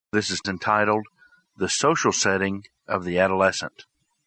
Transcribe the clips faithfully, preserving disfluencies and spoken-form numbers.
This is entitled The Social Setting of the Adolescent.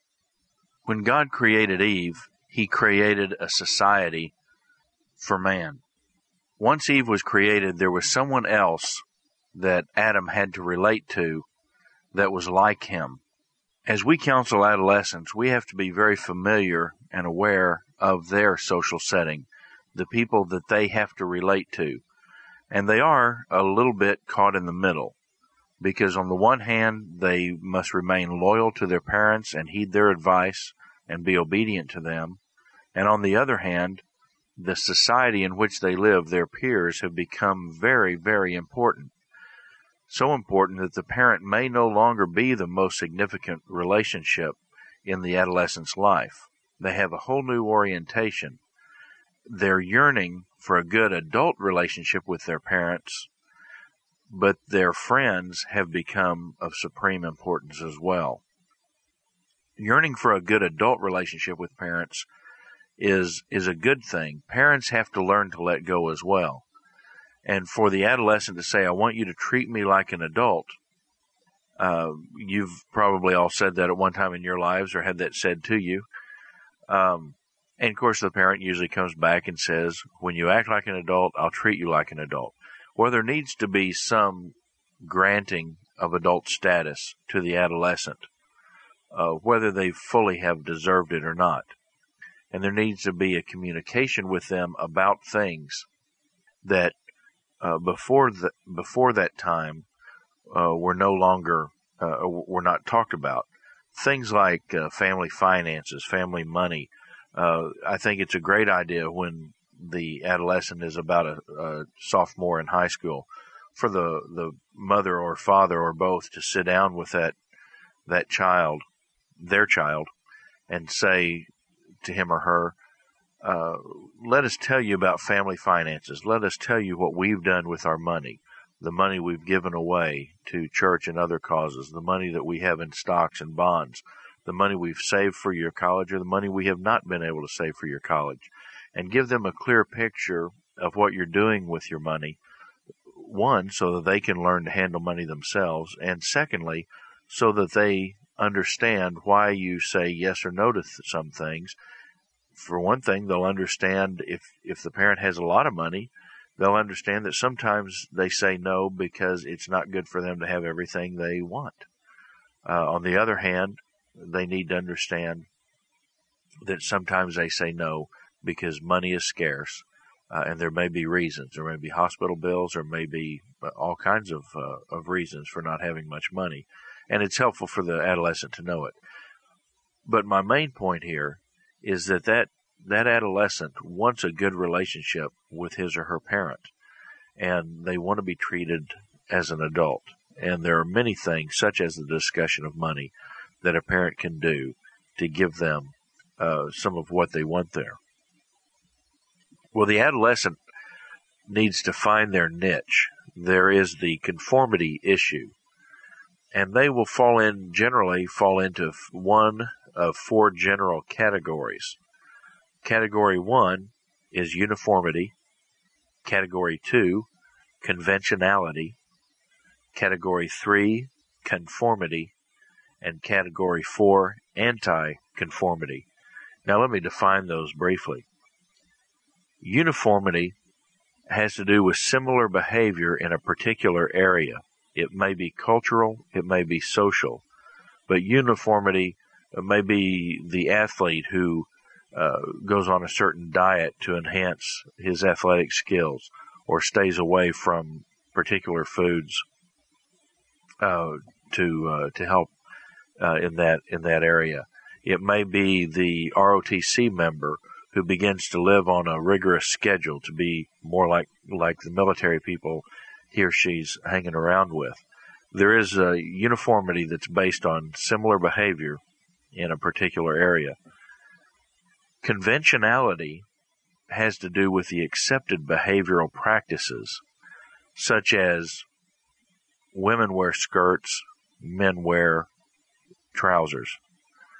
When God created Eve, He created a society for man. Once Eve was created, there was someone else that Adam had to relate to that was like him. As we counsel adolescents, we have to be very familiar and aware of their social setting, the people that they have to relate to. And they are a little bit caught in the middle, because on the one hand, they must remain loyal to their parents and heed their advice and be obedient to them. And on the other hand, the society in which they live, their peers, have become very, very important. So important that the parent may no longer be the most significant relationship in the adolescent's life. They have a whole new orientation. They're yearning for a good adult relationship with their parents, but their friends have become of supreme importance as well. Yearning for a good adult relationship with parents is is a good thing. Parents have to learn to let go as well. And for the adolescent to say, I want you to treat me like an adult, uh, you've probably all said that at one time in your lives or had that said to you. Um, and, of course, the parent usually comes back and says, when you act like an adult, I'll treat you like an adult. Well, there needs to be some granting of adult status to the adolescent, uh, whether they fully have deserved it or not. And there needs to be a communication with them about things that uh, before the, before that time uh, were no longer uh, were not talked about. Things like uh, family finances, family money. Uh, I think it's a great idea when the adolescent is about a, a sophomore in high school for the, the mother or father or both to sit down with that that child, their child, and say to him or her, uh, let us tell you about family finances. Let us tell you what we've done with our money, the money we've given away to church and other causes, the money that we have in stocks and bonds, the money we've saved for your college, or the money we have not been able to save for your college, and give them a clear picture of what you're doing with your money, one, so that they can learn to handle money themselves, and secondly, so that they understand why you say yes or no to th- some things. For one thing, they'll understand if, if the parent has a lot of money, they'll understand that sometimes they say no because it's not good for them to have everything they want. Uh, on the other hand, they need to understand that sometimes they say no because money is scarce, uh, and there may be reasons. There may be hospital bills, or may be all kinds of uh, of reasons for not having much money, and it's helpful for the adolescent to know it. But my main point here is that that, that adolescent wants a good relationship with his or her parent, and they want to be treated as an adult. And there are many things, such as the discussion of money, that a parent can do to give them uh, some of what they want there. Well, the adolescent needs to find their niche. There is the conformity issue, and they will fall in, generally fall into one of four general categories. Category one is uniformity. Category two, conventionality. Category three, conformity. And category four, anti-conformity. Now let me define those briefly. Uniformity has to do with similar behavior in a particular area. It may be cultural, it may be social, but uniformity may be the athlete who uh, goes on a certain diet to enhance his athletic skills, or stays away from particular foods uh, to uh, to help uh, in that in that area. It may be the R O T C member who begins to live on a rigorous schedule to be more like like the military people he or she's hanging around with. There is a uniformity that's based on similar behavior in a particular area. Conventionality has to do with the accepted behavioral practices, such as women wear skirts, men wear trousers,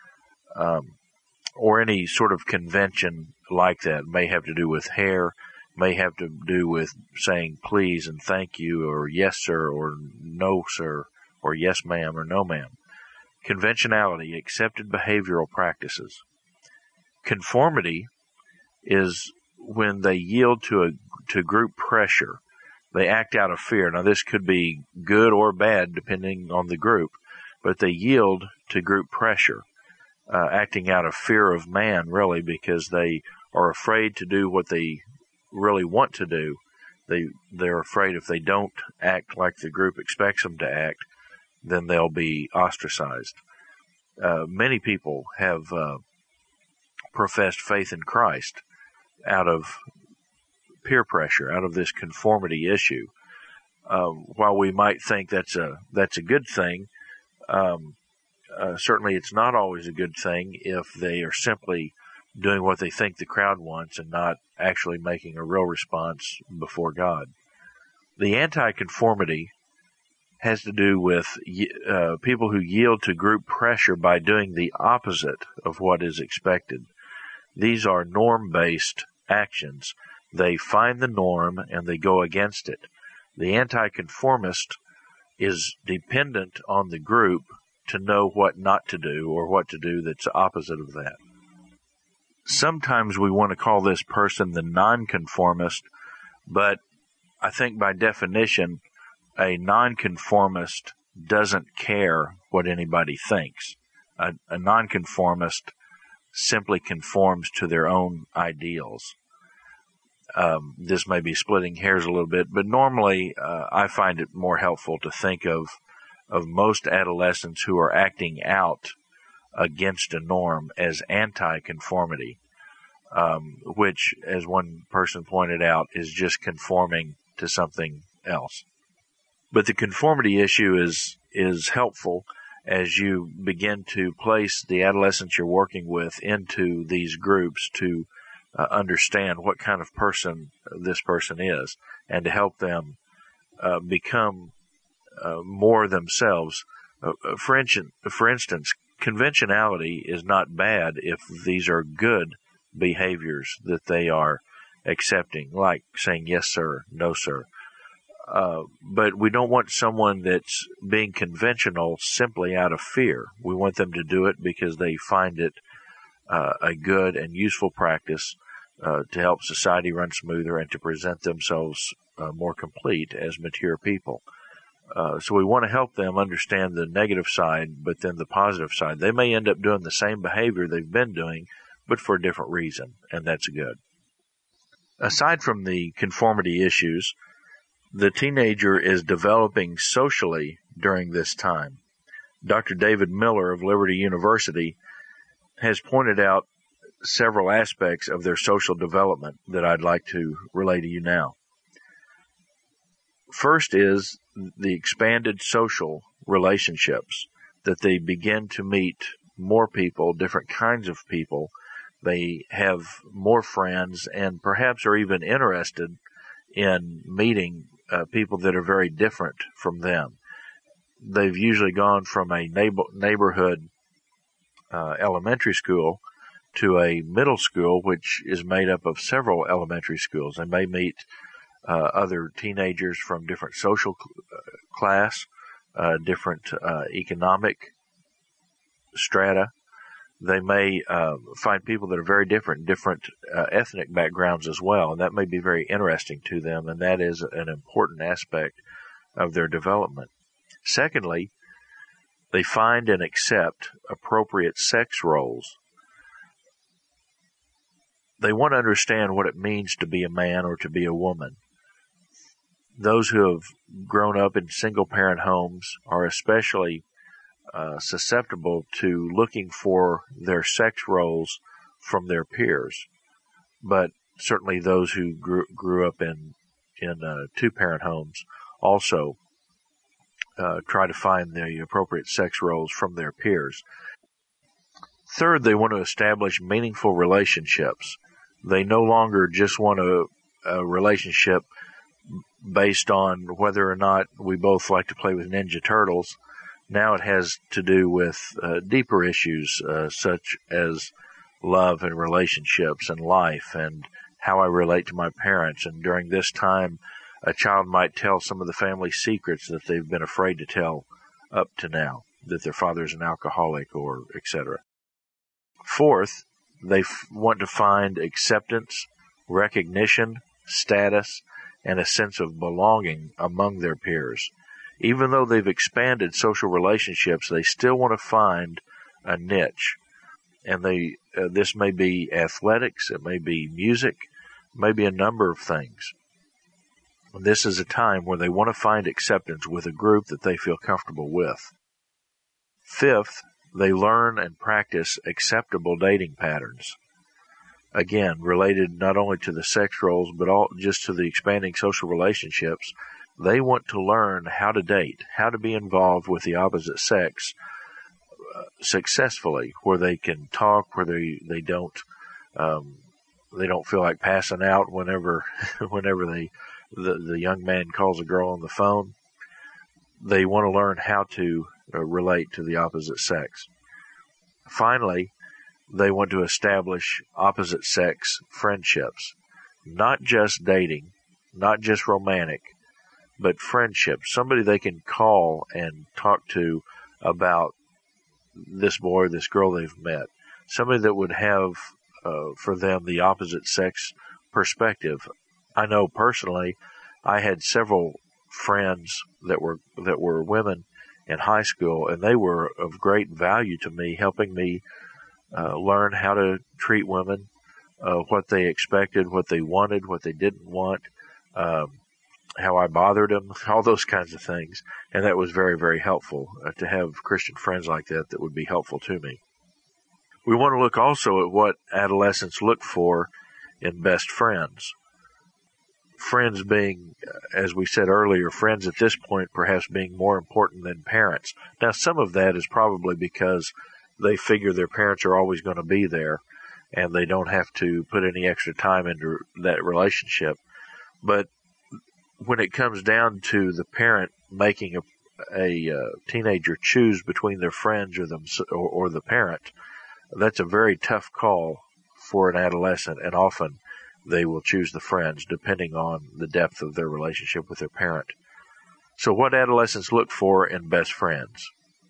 um, or any sort of convention like that. It may have to do with hair, may have to do with saying please and thank you, or yes sir, or no sir, or yes ma'am, or no ma'am. Conventionality, accepted behavioral practices. Conformity is when they yield to a to group pressure. They act out of fear. Now, this could be good or bad depending on the group, but they yield to group pressure, uh, acting out of fear of man, really, because they are afraid to do what they really want to do. They, they're afraid if they don't act like the group expects them to act, then they'll be ostracized. Uh, many people have uh, professed faith in Christ out of peer pressure, out of this conformity issue. Uh, while we might think that's a that's a good thing, um, uh, certainly it's not always a good thing if they are simply doing what they think the crowd wants and not actually making a real response before God. The anti-conformity has to do with uh, people who yield to group pressure by doing the opposite of what is expected. These are norm-based actions. They find the norm and they go against it. The anti-conformist is dependent on the group to know what not to do or what to do that's opposite of that. Sometimes we want to call this person the nonconformist, but I think by definition, a nonconformist doesn't care what anybody thinks. A, a nonconformist simply conforms to their own ideals. Um, this may be splitting hairs a little bit, but normally uh, I find it more helpful to think of of most adolescents who are acting out against a norm as anti-conformity, um, which, as one person pointed out, is just conforming to something else. But the conformity issue is is helpful as you begin to place the adolescents you're working with into these groups to uh, understand what kind of person this person is and to help them uh, become uh, more themselves. Uh, for, in- for instance, conventionality is not bad if these are good behaviors that they are accepting, like saying yes sir, no sir. Uh, but we don't want someone that's being conventional simply out of fear. We want them to do it because they find it uh, a good and useful practice uh, to help society run smoother and to present themselves uh, more complete as mature people. Uh, so we want to help them understand the negative side, but then the positive side. They may end up doing the same behavior they've been doing, but for a different reason, and that's good. Aside from the conformity issues, the teenager is developing socially during this time. Doctor David Miller of Liberty University has pointed out several aspects of their social development that I'd like to relay to you now. First is the expanded social relationships, that they begin to meet more people, different kinds of people. They have more friends and perhaps are even interested in meeting uh, people that are very different from them. They've usually gone from a neighbor, neighborhood uh, elementary school to a middle school, which is made up of several elementary schools. They may meet uh, other teenagers from different social cl- class, uh, different uh, economic strata. They may uh, find people that are very different, different uh, ethnic backgrounds as well, and that may be very interesting to them, and that is an important aspect of their development. Secondly, they find and accept appropriate sex roles. They want to understand what it means to be a man or to be a woman. Those who have grown up in single-parent homes are especially uh, susceptible to looking for their sex roles from their peers. But certainly those who grew, grew up in, in uh, two-parent homes also uh, try to find the appropriate sex roles from their peers. Third, they want to establish meaningful relationships. They no longer just want a, a relationship based on whether or not we both like to play with Ninja Turtles. Now it has to do with uh, deeper issues uh, such as love and relationships and life and how I relate to my parents. And during this time, a child might tell some of the family secrets that they've been afraid to tell up to now, that their father's an alcoholic or et cetera. Fourth, they f- want to find acceptance, recognition, status, and a sense of belonging among their peers. Even though they've expanded social relationships, they still want to find a niche. And they uh, this may be athletics, it may be music, it may be a number of things. And this is a time where they want to find acceptance with a group that they feel comfortable with. Fifth, they learn and practice acceptable dating patterns. Again, related not only to the sex roles, but all, just to the expanding social relationships. They want to learn how to date, how to be involved with the opposite sex uh, successfully, where they can talk, where they they don't um, they don't feel like passing out whenever whenever they the the young man calls a girl on the phone. They want to learn how to uh, relate to the opposite sex. Finally, they want to establish opposite sex friendships, not just dating, not just romantic, but friendship. Somebody they can call and talk to about this boy or this girl they've met. Somebody that would have uh, for them the opposite sex perspective. I know personally, I had several friends that were that were women in high school, and they were of great value to me, helping me uh, learn how to treat women, uh, what they expected, what they wanted, what they didn't want, um, how I bothered them, all those kinds of things. And that was very, very helpful uh, to have Christian friends like that that would be helpful to me. We want to look also at what adolescents look for in best friends. Friends being, as we said earlier, friends at this point perhaps being more important than parents. Now, some of that is probably because they figure their parents are always going to be there and they don't have to put any extra time into that relationship. But when it comes down to the parent making a, a uh, teenager choose between their friends or, them, or, or the parent, that's a very tough call for an adolescent, and often they will choose the friends depending on the depth of their relationship with their parent. So what adolescents look for in best friends?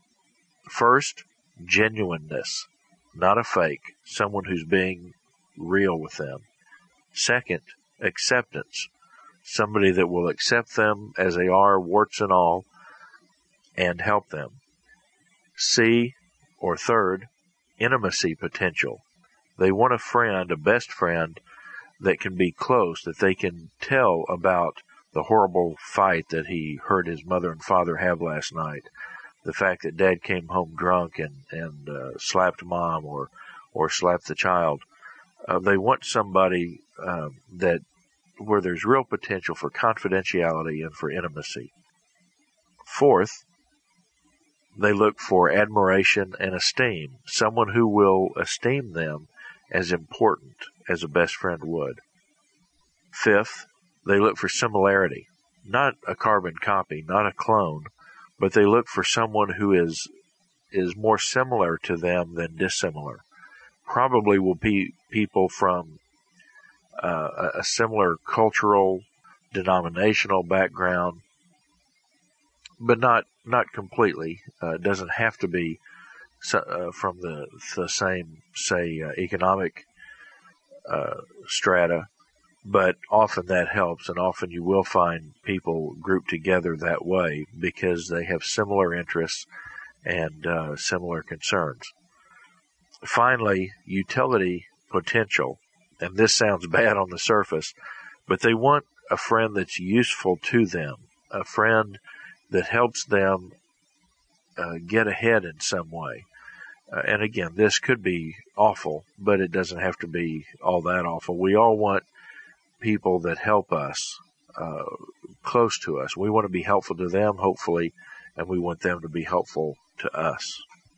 First, genuineness, not a fake, someone who's being real with them. Second, acceptance, somebody that will accept them as they are, warts and all, and help them. C, or third, intimacy potential. They want a friend, a best friend, that can be close, that they can tell about the horrible fight that he heard his mother and father have last night, the fact that dad came home drunk and, and uh, slapped mom or, or slapped the child. Uh, they want somebody uh, that where there's real potential for confidentiality and for intimacy. Fourth, they look for admiration and esteem, someone who will esteem them as important as a best friend would. Fifth, they look for similarity, not a carbon copy, not a clone, but they look for someone who is is more similar to them than dissimilar. Probably will be people from uh, a similar cultural, denominational background, but not not completely. Uh, it doesn't have to be uh, from the the same, say, uh, economic uh, strata, but often that helps, and often you will find people grouped together that way because they have similar interests and uh, similar concerns. Finally, utility potential, and this sounds bad on the surface, but they want a friend that's useful to them, a friend that helps them uh, get ahead in some way. Uh, and again, this could be awful, but it doesn't have to be all that awful. We all want people that help us, uh, close to us. We want to be helpful to them, hopefully, and we want them to be helpful to us.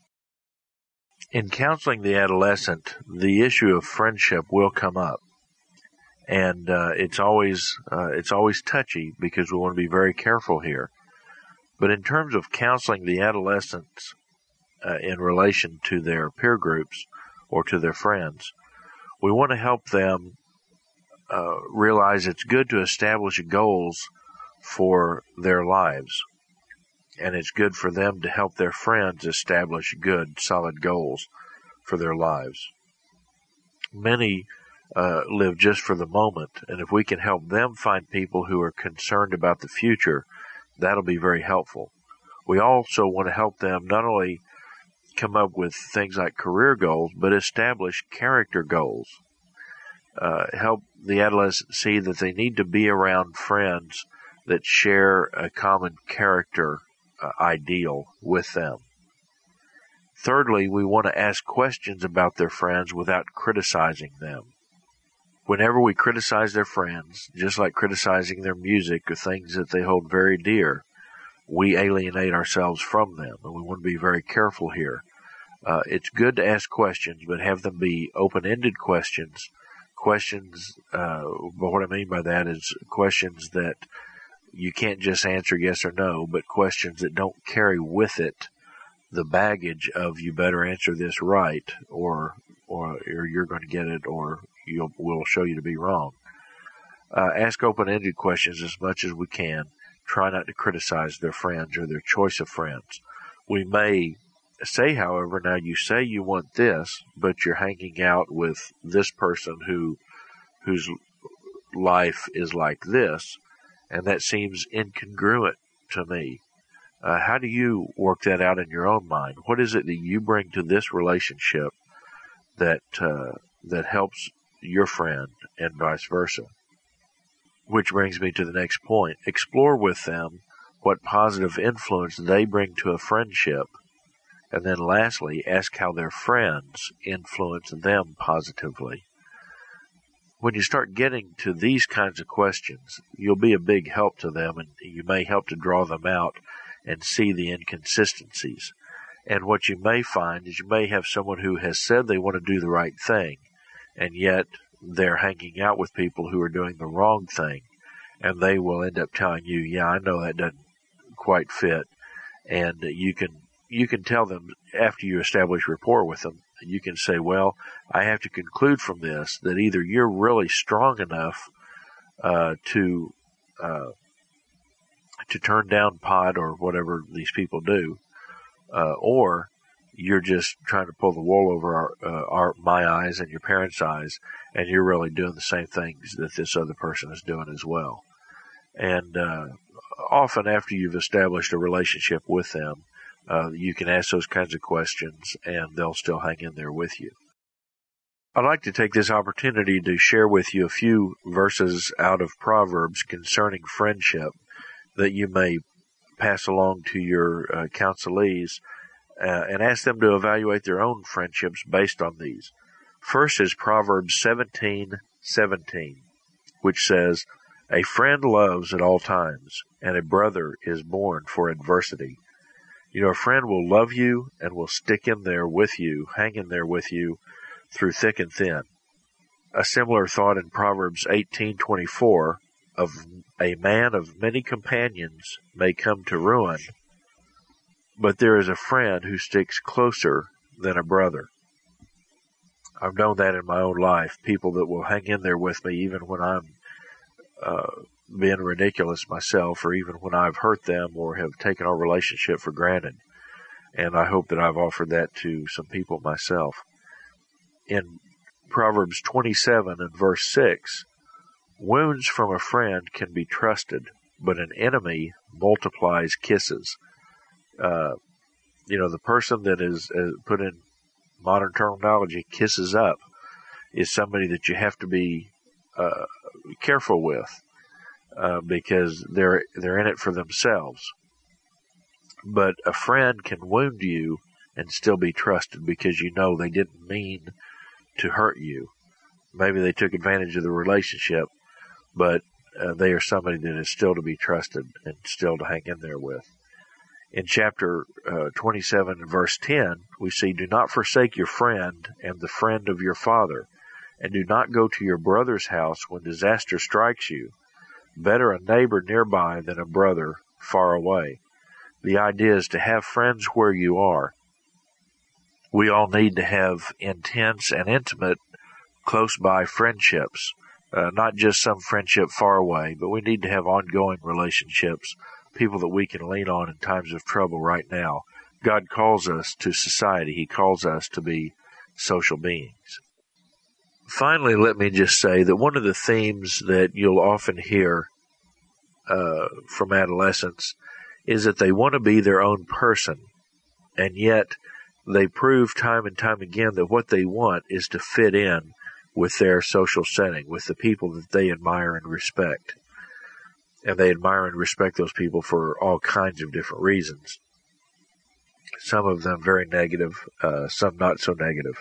In counseling the adolescent, the issue of friendship will come up, and uh, it's always uh, it's always touchy because we want to be very careful here. But in terms of counseling the adolescents uh, in relation to their peer groups or to their friends, we want to help them uh, realize it's good to establish goals for their lives. And it's good for them to help their friends establish good, solid goals for their lives. Many uh, live just for the moment, and if we can help them find people who are concerned about the future, that'll be very helpful. We also want to help them not only come up with things like career goals, but establish character goals. Uh, help the adolescent see that they need to be around friends that share a common character uh, ideal with them. Thirdly, we want to ask questions about their friends without criticizing them. Whenever we criticize their friends, just like criticizing their music or things that they hold very dear, we alienate ourselves from them, and we want to be very careful here. Uh, it's good to ask questions, but have them be open-ended questions. Questions, uh, but what I mean by that is questions that you can't just answer yes or no, but questions that don't carry with it the baggage of you better answer this right, or or, or you're going to get it, or you'll, we'll show you to be wrong. Uh, ask open-ended questions as much as we can. Try not to criticize their friends or their choice of friends. We may say, however, now you say you want this, but you're hanging out with this person who whose life is like this, and that seems incongruent to me. Uh, how do you work that out in your own mind? What is it that you bring to this relationship that uh, that helps your friend and vice versa? Which brings me to the next point. Explore with them what positive influence they bring to a friendship. And then lastly, ask how their friends influence them positively. When you start getting to these kinds of questions, you'll be a big help to them, and you may help to draw them out and see the inconsistencies. And what you may find is you may have someone who has said they want to do the right thing, and yet they're hanging out with people who are doing the wrong thing, and they will end up telling you, yeah, I know that doesn't quite fit. And you can you can tell them after you establish rapport with them, you can say, well, I have to conclude from this that either you're really strong enough uh, to uh, to turn down pot or whatever these people do, uh, or you're just trying to pull the wool over our, uh, our my eyes and your parents' eyes, and you're really doing the same things that this other person is doing as well. And uh, often after you've established a relationship with them, uh, you can ask those kinds of questions, and they'll still hang in there with you. I'd like to take this opportunity to share with you a few verses out of Proverbs concerning friendship that you may pass along to your uh, counselees uh, and ask them to evaluate their own friendships based on these. First is Proverbs seventeen seventeen, which says, "A friend loves at all times, and a brother is born for adversity." You know, a friend will love you and will stick in there with you, hang in there with you through thick and thin. A similar thought in Proverbs eighteen twenty-four, of a man of many companions may come to ruin, but there is a friend who sticks closer than a brother. I've known that in my own life, people that will hang in there with me even when I'm uh, being ridiculous myself, or even when I've hurt them or have taken our relationship for granted. And I hope that I've offered that to some people myself. In Proverbs twenty-seven and verse six, "Wounds from a friend can be trusted, but an enemy multiplies kisses." Uh, you know, the person that is, uh, put in modern terminology, kisses up, is somebody that you have to be uh, careful with. Uh, because they're they're in it for themselves. But a friend can wound you and still be trusted because you know they didn't mean to hurt you. Maybe they took advantage of the relationship, but uh, they are somebody that is still to be trusted and still to hang in there with. In chapter uh, twenty-seven and verse ten, we see, "Do not forsake your friend and the friend of your father, and do not go to your brother's house when disaster strikes you. Better a neighbor nearby than a brother far away." The idea is to have friends where you are. We all need to have intense and intimate, close-by friendships. uh, not just some friendship far away, but we need to have ongoing relationships, people that we can lean on in times of trouble right now. God calls us to society. He calls us to be social beings. Finally, let me just say that one of the themes that you'll often hear uh, from adolescents is that they want to be their own person, and yet they prove time and time again that what they want is to fit in with their social setting, with the people that they admire and respect. And they admire and respect those people for all kinds of different reasons. Some of them very negative, uh, some not so negative.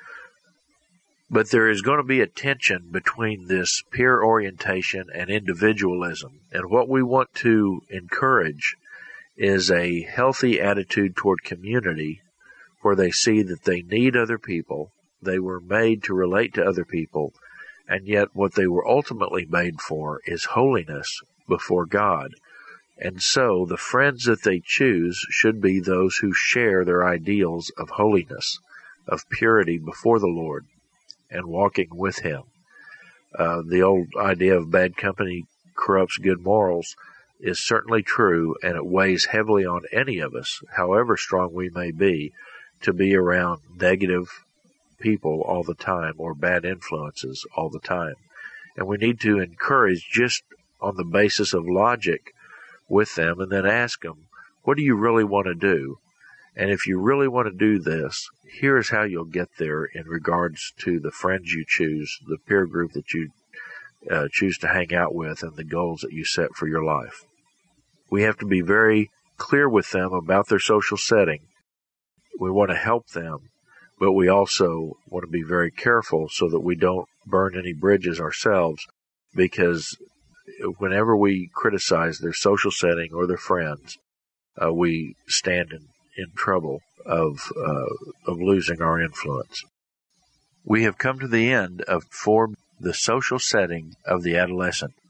But there is going to be a tension between this peer orientation and individualism. And what we want to encourage is a healthy attitude toward community where they see that they need other people, they were made to relate to other people, and yet what they were ultimately made for is holiness before God. And so the friends that they choose should be those who share their ideals of holiness, of purity before the Lord, and walking with Him. Uh, the old idea of bad company corrupts good morals is certainly true, and it weighs heavily on any of us, however strong we may be, to be around negative people all the time or bad influences all the time. And we need to encourage just on the basis of logic with them and then ask them, what do you really want to do? And if you really want to do this, here's how you'll get there in regards to the friends you choose, the peer group that you uh, choose to hang out with, and the goals that you set for your life. We have to be very clear with them about their social setting. We want to help them, but we also want to be very careful so that we don't burn any bridges ourselves, because whenever we criticize their social setting or their friends, uh, we stand in, in trouble of uh, of losing our influence. We have come to the end of For the Social Setting of the Adolescent.